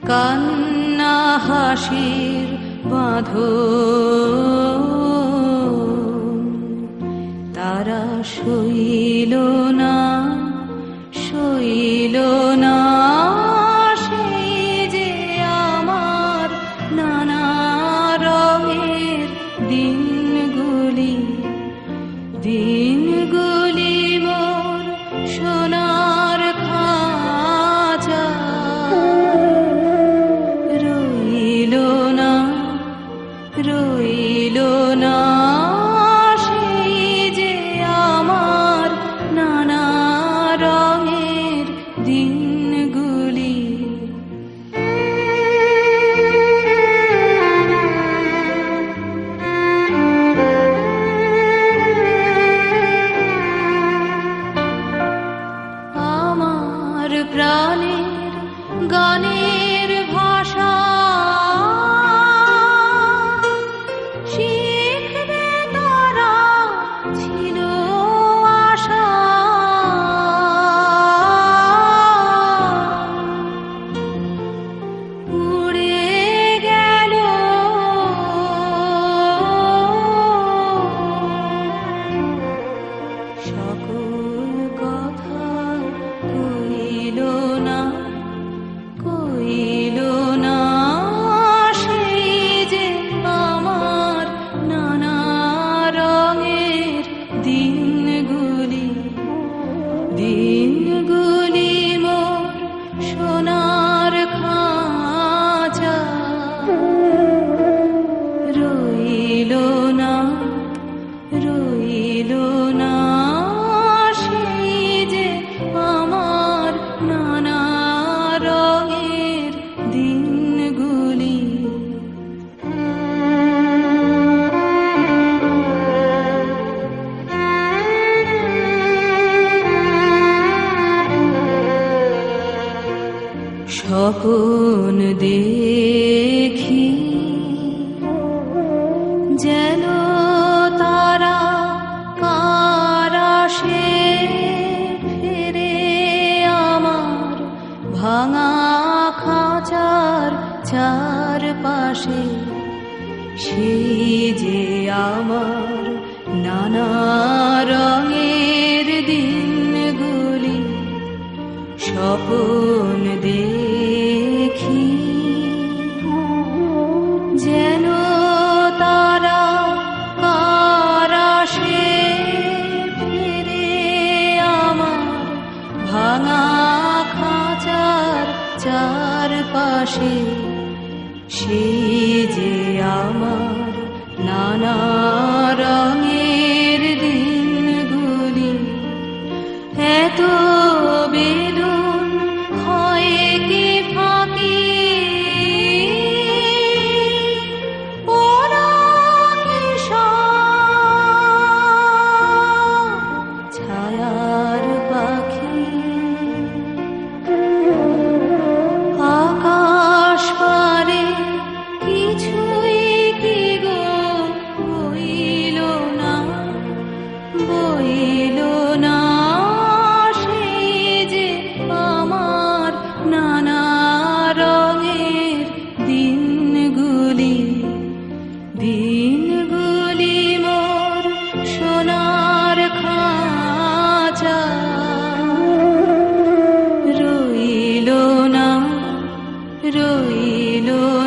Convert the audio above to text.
কান্না হাসির বাঁধন তারা সইল না, সইল না সেই যে আমার নানা রঙের দিনগুলি, দিনগুলি মোর সোনার খাঁচা রইল না, রইল না সেই যে আমার নানা রঙের দিনগুলি। আমার প্রাণের গানের ভাষা শিখবে তারা ছিল আশা, উড়ে গেল সকল কথা কইল না, কইল না সেই যে আমার নানা রঙের দিনগুলি, দিনগুলি মোর সোনার খাঁচা রইল না, রইল না সেই যে আমার নানা রঙের দিনগুলি। স্বপ্ন দেখি যেন তারা কারাশে ফিরে আমার ভাঙা খাঁচার চারপাশে, সেই যে আমার নানা রঙের দিনগুলি। স্বপ্ন দেখি যেন তারা কারাশে ফিরে আমার ভাঙা খাঁচার চারপাশে, সেই যে আমার নানা রঙের দিনগুলি। এত বেদন হয় কি ফাঁকি ওরা কি সব ছায়ার পাখি, আকাশ পারে কিছুই কি গো বইল না, বইল না সেই যে আমার নানা রঙের দিনগুলি, দিনগুলি মোর সোনার খাঁচা রইল না, রইল